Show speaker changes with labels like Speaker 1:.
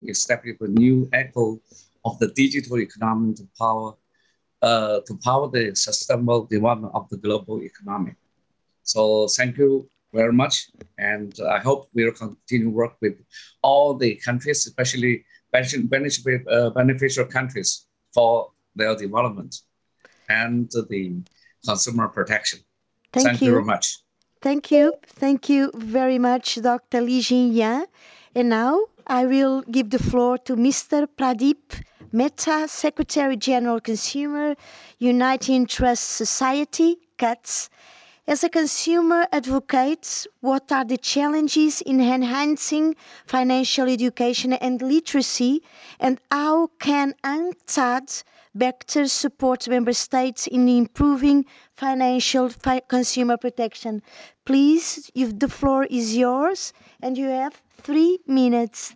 Speaker 1: establish a new echo of the digital economy to power the sustainable development of the global economy. So thank you very much, and I hope we'll continue to work with all the countries, especially beneficial countries, for their development and the consumer protection.
Speaker 2: Thank
Speaker 1: Thank you very
Speaker 2: you.
Speaker 1: much.
Speaker 2: Thank you. Thank you very much, Dr. Li Jinyan. And now I will give the floor to Mr. Pradeep Mehta, Secretary General Consumer, United Trust Society, CUTS. As a consumer advocate, what are the challenges in enhancing financial education and literacy, and how can UNCTAD better support member states in improving financial consumer protection? Please, if the floor is yours, and you have 3 minutes.